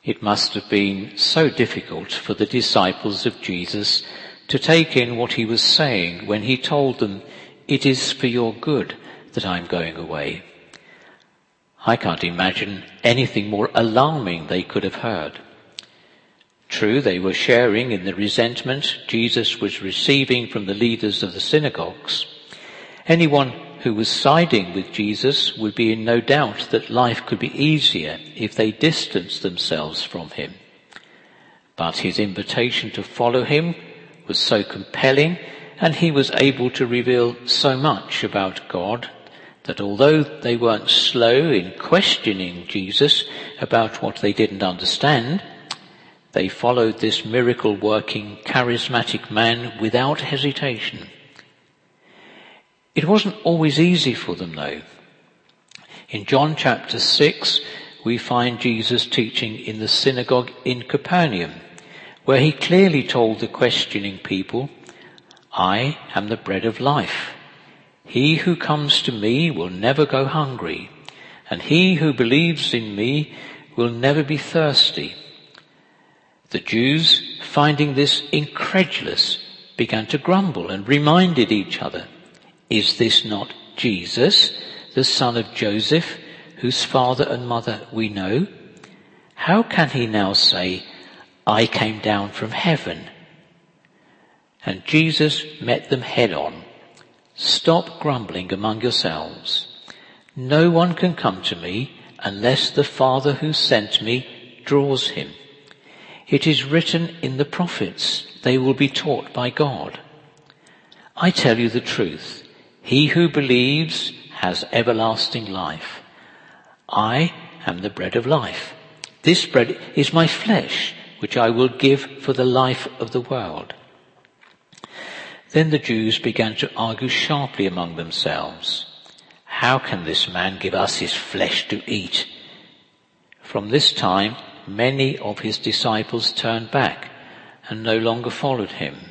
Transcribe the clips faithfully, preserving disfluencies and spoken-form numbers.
It must have been so difficult for the disciples of Jesus to take in what he was saying when he told them, "It is for your good that I'm going away." I can't imagine anything more alarming they could have heard. True, they were sharing in the resentment Jesus was receiving from the leaders of the synagogues. Anyone who was siding with Jesus would be in no doubt that life could be easier if they distanced themselves from him. But his invitation to follow him was so compelling, and he was able to reveal so much about God, that although they weren't slow in questioning Jesus about what they didn't understand, they followed this miracle-working, charismatic man without hesitation. It wasn't always easy for them, though. In John chapter six, we find Jesus teaching in the synagogue in Capernaum, where he clearly told the questioning people, "I am the bread of life. He who comes to me will never go hungry, and he who believes in me will never be thirsty." The Jews, finding this incredulous, began to grumble and reminded each other, "Is this not Jesus, the son of Joseph, whose father and mother we know? How can he now say, 'I came down from heaven'?" And Jesus met them head on. "Stop grumbling among yourselves. No one can come to me unless the Father who sent me draws him. It is written in the prophets, they will be taught by God. I tell you the truth. He who believes has everlasting life. I am the bread of life. This bread is my flesh, which I will give for the life of the world." Then the Jews began to argue sharply among themselves. "How can this man give us his flesh to eat?" From this time, many of his disciples turned back and no longer followed him.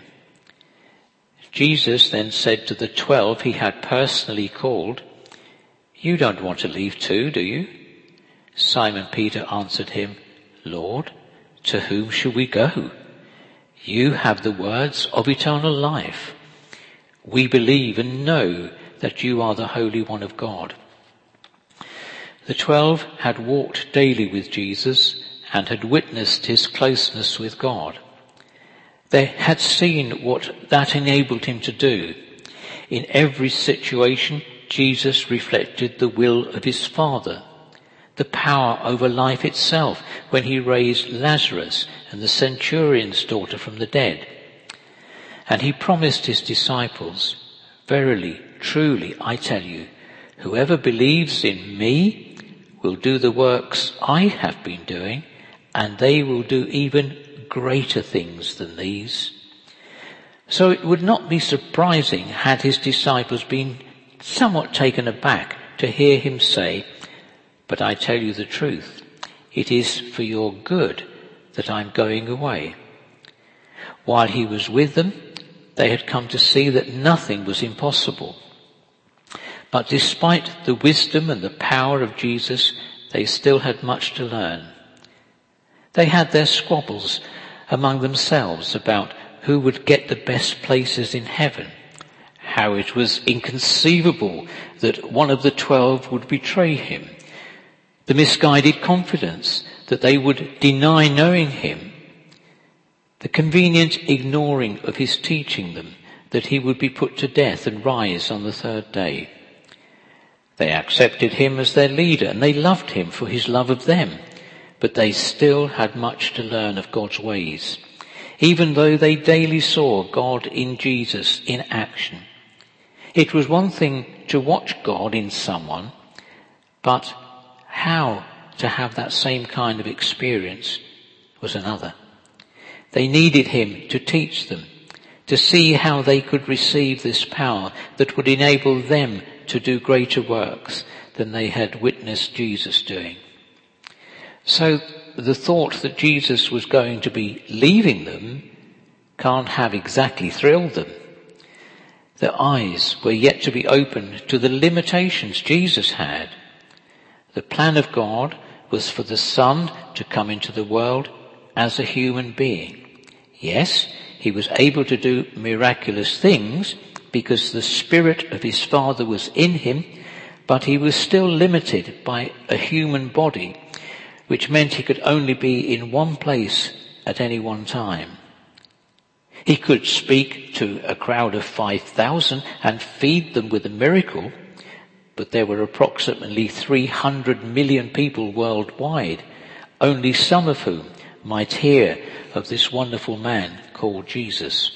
Jesus then said to the twelve he had personally called, "You don't want to leave too, do you?" Simon Peter answered him, "Lord, to whom shall we go? You have the words of eternal life. We believe and know that you are the Holy One of God." The twelve had walked daily with Jesus and had witnessed his closeness with God. They had seen what that enabled him to do. In every situation, Jesus reflected the will of his Father, the power over life itself when he raised Lazarus and the centurion's daughter from the dead. And he promised his disciples, "Verily, truly, I tell you, whoever believes in me will do the works I have been doing, and they will do even greater things than these." So it would not be surprising had his disciples been somewhat taken aback to hear him say, "But I tell you the truth, it is for your good that I'm going away." While he was with them, they had come to see that nothing was impossible. But despite the wisdom and the power of Jesus, they still had much to learn. They had their squabbles among themselves about who would get the best places in heaven, how it was inconceivable that one of the twelve would betray him, the misguided confidence that they would deny knowing him, the convenient ignoring of his teaching them that he would be put to death and rise on the third day. They accepted him as their leader and they loved him for his love of them, but they still had much to learn of God's ways, even though they daily saw God in Jesus in action. It was one thing to watch God in someone, but how to have that same kind of experience was another. They needed him to teach them, to see how they could receive this power that would enable them to do greater works than they had witnessed Jesus doing. So the thought that Jesus was going to be leaving them can't have exactly thrilled them. Their eyes were yet to be opened to the limitations Jesus had. The plan of God was for the Son to come into the world as a human being. Yes, he was able to do miraculous things because the Spirit of his Father was in him, but he was still limited by a human body, which meant he could only be in one place at any one time. He could speak to a crowd of five thousand and feed them with a miracle, but there were approximately three hundred million people worldwide, only some of whom might hear of this wonderful man called Jesus.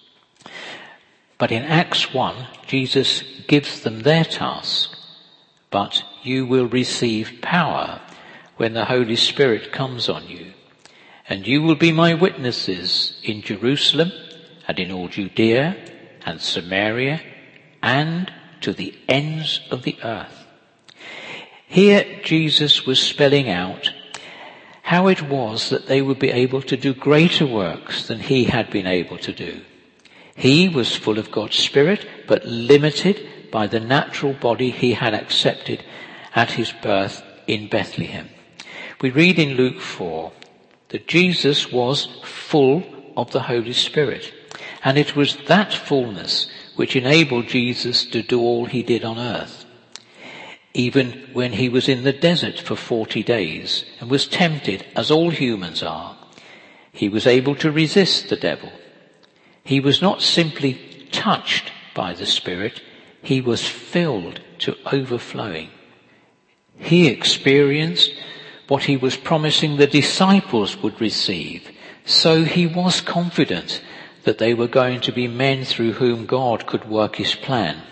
But in Acts one, Jesus gives them their task. But you will receive power when the Holy Spirit comes on you, and you will be my witnesses in Jerusalem and in all Judea and Samaria and to the ends of the earth. Here Jesus was spelling out how it was that they would be able to do greater works than he had been able to do. He was full of God's Spirit, but limited by the natural body he had accepted at his birth in Bethlehem. We read in Luke four that Jesus was full of the Holy Spirit, and it was that fullness which enabled Jesus to do all he did on earth. Even when he was in the desert for forty days and was tempted, as all humans are, he was able to resist the devil. He was not simply touched by the Spirit, he was filled to overflowing. He experienced what he was promising the disciples would receive, so he was confident that they were going to be men through whom God could work his plan.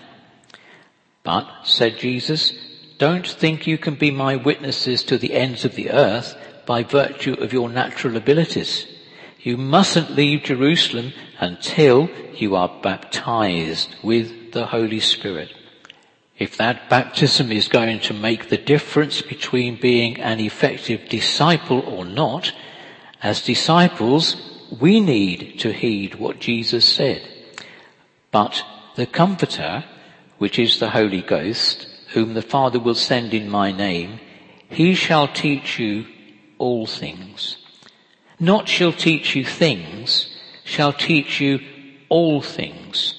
But, said Jesus, don't think you can be my witnesses to the ends of the earth by virtue of your natural abilities. You mustn't leave Jerusalem until you are baptized with the Holy Spirit. If that baptism is going to make the difference between being an effective disciple or not, as disciples, we need to heed what Jesus said. But the Comforter, which is the Holy Ghost, whom the Father will send in my name, he shall teach you all things. Not shall teach you things, shall teach you all things.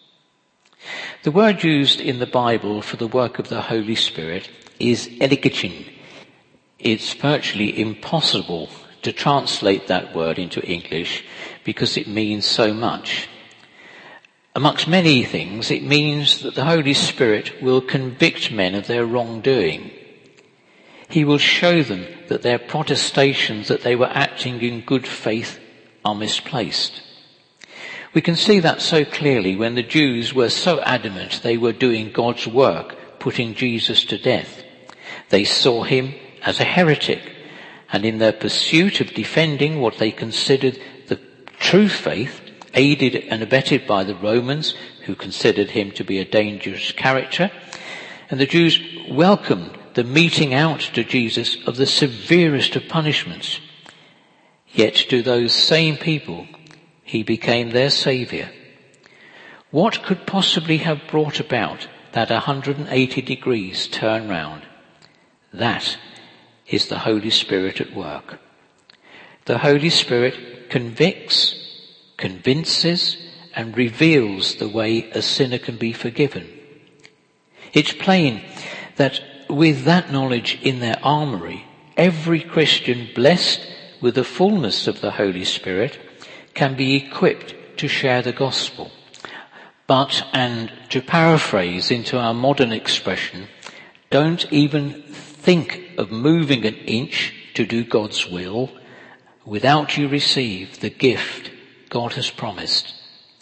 The word used in the Bible for the work of the Holy Spirit is eligigin. It's virtually impossible to translate that word into English because it means so much. Amongst many things, it means that the Holy Spirit will convict men of their wrongdoing. He will show them that their protestations that they were acting in good faith are misplaced. We can see that so clearly when the Jews were so adamant they were doing God's work, putting Jesus to death. They saw him as a heretic, and in their pursuit of defending what they considered the true faith, aided and abetted by the Romans, who considered him to be a dangerous character, and the Jews welcomed the meting out to Jesus of the severest of punishments. Yet to those same people, he became their saviour. What could possibly have brought about that one hundred eighty degrees turn round? That is the Holy Spirit at work. The Holy Spirit convicts, convinces, and reveals the way a sinner can be forgiven. It's plain that with that knowledge in their armoury, every Christian blessed with the fullness of the Holy Spirit can be equipped to share the gospel. But, and to paraphrase into our modern expression, don't even think of moving an inch to do God's will without you receive the gift God has promised.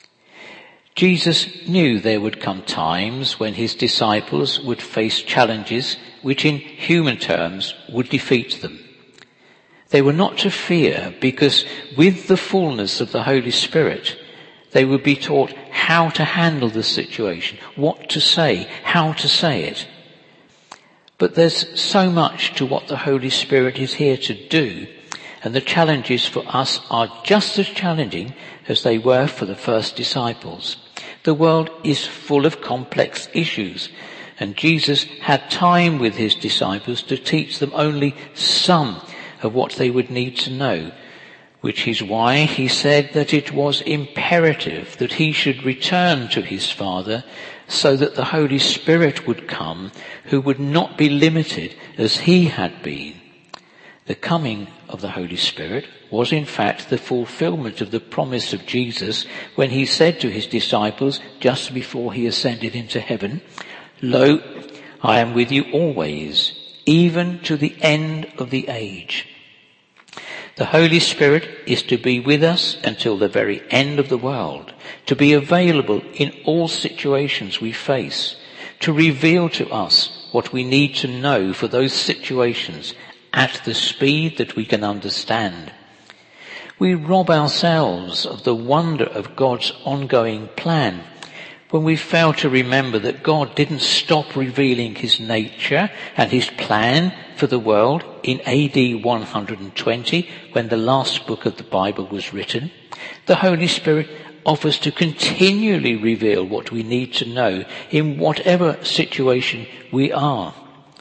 Jesus knew there would come times when his disciples would face challenges which in human terms would defeat them. They were not to fear because with the fullness of the Holy Spirit, they would be taught how to handle the situation, what to say, how to say it. But there's so much to what the Holy Spirit is here to do, and the challenges for us are just as challenging as they were for the first disciples. The world is full of complex issues, and Jesus had time with his disciples to teach them only some of what they would need to know, which is why he said that it was imperative that he should return to his Father so that the Holy Spirit would come, who would not be limited as he had been. The coming of the Holy Spirit was in fact the fulfillment of the promise of Jesus when he said to his disciples just before he ascended into heaven, "Lo, I am with you always, even to the end of the age." The Holy Spirit is to be with us until the very end of the world, to be available in all situations we face, to reveal to us what we need to know for those situations at the speed that we can understand. We rob ourselves of the wonder of God's ongoing plan when we fail to remember that God didn't stop revealing his nature and his plan for the world in A D one hundred twenty when the last book of the Bible was written. The Holy Spirit offers to continually reveal what we need to know in whatever situation we are.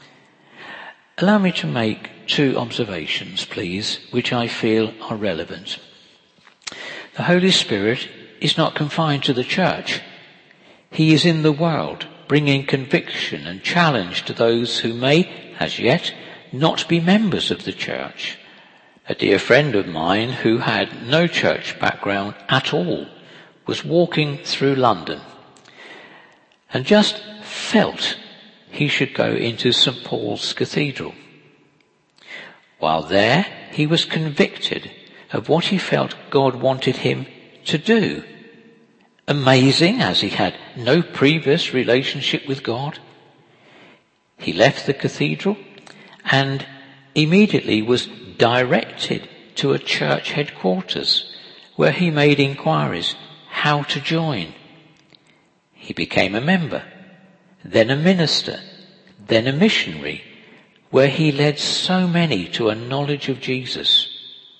Allow me to make two observations, please, which I feel are relevant. The Holy Spirit is not confined to the church. He is in the world, bringing conviction and challenge to those who may, as yet, not be members of the church. A dear friend of mine who had no church background at all was walking through London and just felt he should go into Saint Paul's Cathedral. While there, he was convicted of what he felt God wanted him to do. Amazing, as he had no previous relationship with God. He left the cathedral and immediately was directed to a church headquarters where he made inquiries how to join. He became a member, then a minister, then a missionary, where he led so many to a knowledge of Jesus.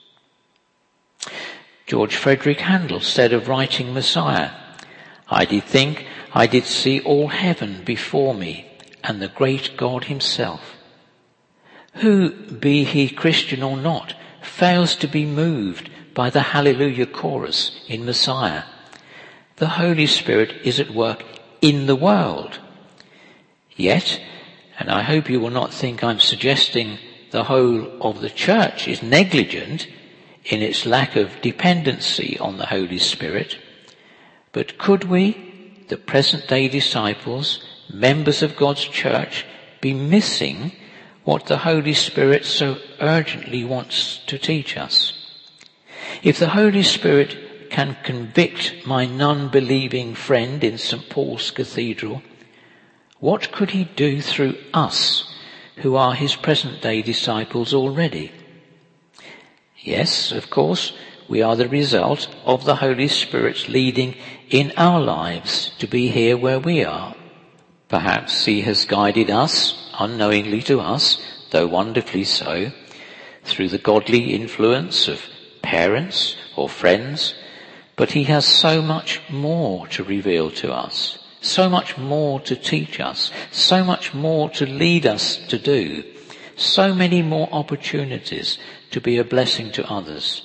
George Frederick Handel said of writing Messiah, "I did think I did see all heaven before me and the great God himself." Who, be he Christian or not, fails to be moved by the Hallelujah chorus in Messiah? The Holy Spirit is at work in the world. Yet, and I hope you will not think I'm suggesting the whole of the church is negligent in its lack of dependency on the Holy Spirit, but could we, the present-day disciples, members of God's church, be missing what the Holy Spirit so urgently wants to teach us? If the Holy Spirit can convict my non-believing friend in Saint Paul's Cathedral, what could he do through us who are his present-day disciples already? Yes, of course, we are the result of the Holy Spirit's leading in our lives to be here where we are. Perhaps he has guided us, unknowingly to us, though wonderfully so, through the godly influence of parents or friends, but he has so much more to reveal to us, so much more to teach us, so much more to lead us to do, so many more opportunities to be a blessing to others.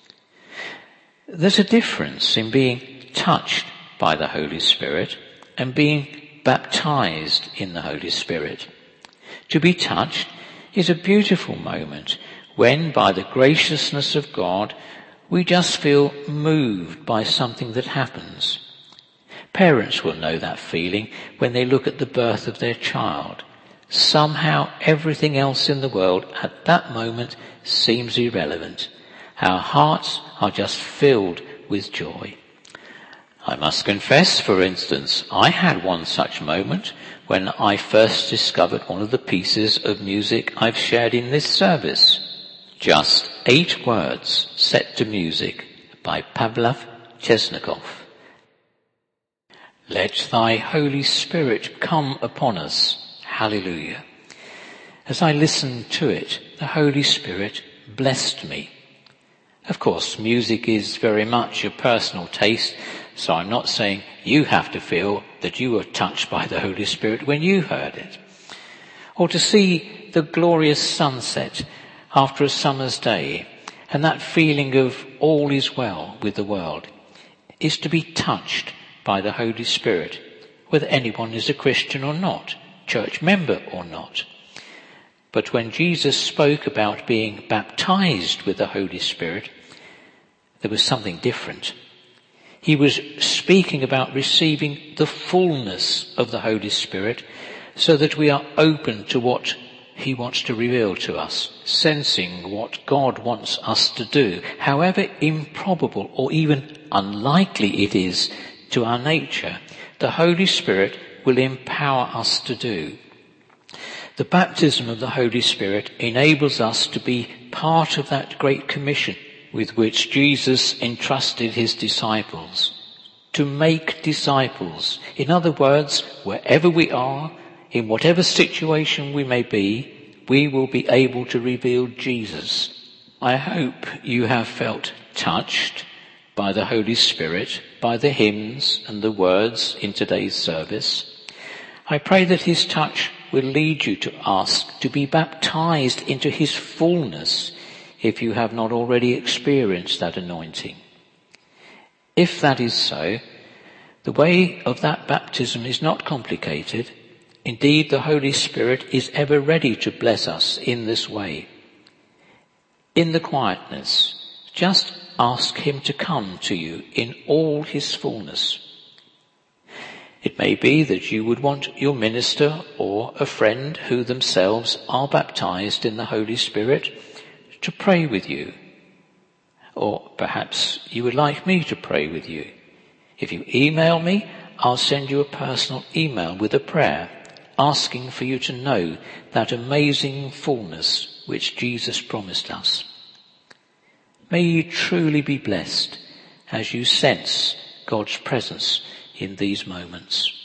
There's a difference in being touched by the Holy Spirit and being baptized in the Holy Spirit. To be touched is a beautiful moment when, by the graciousness of God, we just feel moved by something that happens. Parents will know that feeling when they look at the birth of their child. Somehow everything else in the world at that moment seems irrelevant. Our hearts are just filled with joy. I must confess, for instance, I had one such moment when I first discovered one of the pieces of music I've shared in this service. Just eight words set to music by Pavlov Chesnikov. Let thy Holy Spirit come upon us. Hallelujah. As I listened to it, the Holy Spirit blessed me. Of course, music is very much a personal taste, So I'm not saying you have to feel that you were touched by the Holy Spirit when you heard it. Or to see the glorious sunset after a summer's day and that feeling of all is well with the world is to be touched by the Holy Spirit, whether anyone is a Christian or not, church member or not. But when Jesus spoke about being baptized with the Holy Spirit, there was something different. He was speaking about receiving the fullness of the Holy Spirit so that we are open to what he wants to reveal to us, sensing what God wants us to do, however improbable or even unlikely it is to our nature. The Holy Spirit will empower us to do. The baptism of the Holy Spirit enables us to be part of that great commission with which Jesus entrusted his disciples, to make disciples. In other words, wherever we are, in whatever situation we may be, we will be able to reveal Jesus. I hope you have felt touched by the Holy Spirit, by the hymns and the words in today's service. I pray that his touch will lead you to ask to be baptized into his fullness if you have not already experienced that anointing. If that is so, the way of that baptism is not complicated. Indeed, the Holy Spirit is ever ready to bless us in this way. In the quietness, just ask him to come to you in all his fullness. It may be that you would want your minister or a friend who themselves are baptized in the Holy Spirit to pray with you. Or perhaps you would like me to pray with you. If you email me, I'll send you a personal email with a prayer asking for you to know that amazing fullness which Jesus promised us. May you truly be blessed as you sense God's presence in these moments.